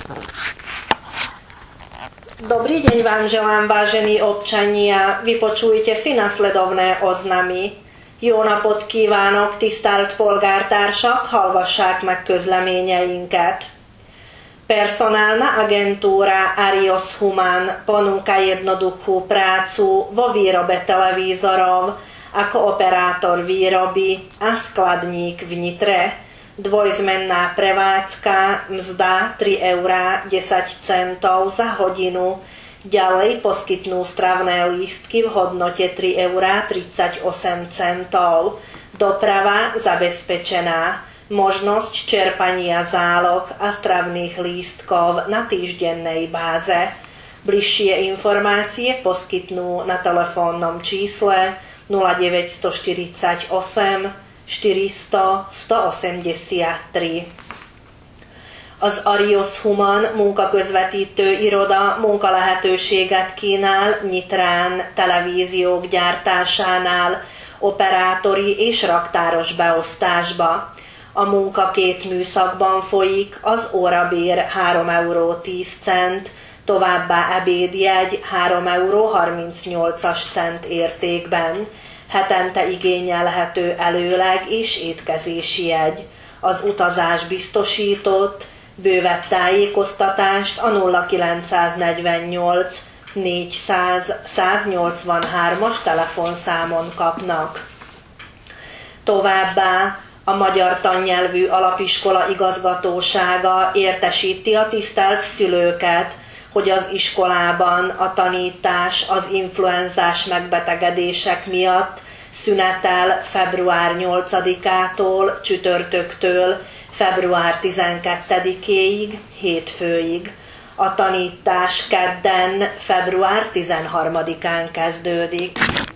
Dobrý deň vám želám, vážení občania. Vypočujte si nasledovné oznamy. Jó napot kívánok, tisztelt polgártársak, hallgassák meg közleményeinket. Personálna agentúra Arios Human ponúka jednoduchú prácu vo výrobe televízorov ako operátor výroby a skladník v Nitre. Dvojzmenná prevádzka, mzda 3,10 € za hodinu. Ďalej poskytnú stravné lístky v hodnote 3,38 €. Doprava zabezpečená. Možnosť čerpania záloh a stravných lístkov na týždennej báze. Bližšie informácie poskytnú na telefónnom čísle 0948 400 183. Az Arios Human munkaközvetítő iroda munkalehetőséget kínál Nyitrán televíziók gyártásánál, operátori és raktáros beosztásba. A munka 2 műszakban folyik, az órabér 3,10 €, továbbá ebédjegy 3,38 € értékben. Hetente igényelhető előleg és étkezési jegy. Az utazás biztosított, bővebb tájékoztatást a 0948 400 183-as telefonszámon kapnak. Továbbá a Magyar Tannyelvű Alapiskola igazgatósága értesíti a tisztelt szülőket, hogy az iskolában a tanítás az influenzás megbetegedések miatt szünetel február 8-ától, csütörtöktől február 12-éig, hétfőig. A tanítás kedden, február 13-án kezdődik.